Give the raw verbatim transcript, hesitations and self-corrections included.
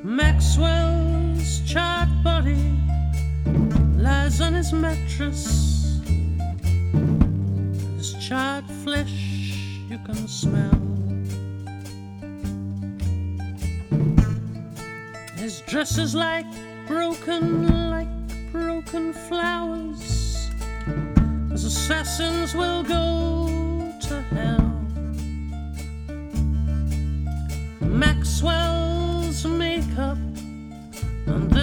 Maxwell's charred body lies on his mattress. His charred flesh you can smell. His dress is like broken, like broken flowers, as assassins will go to hell. Maxwell's makeup and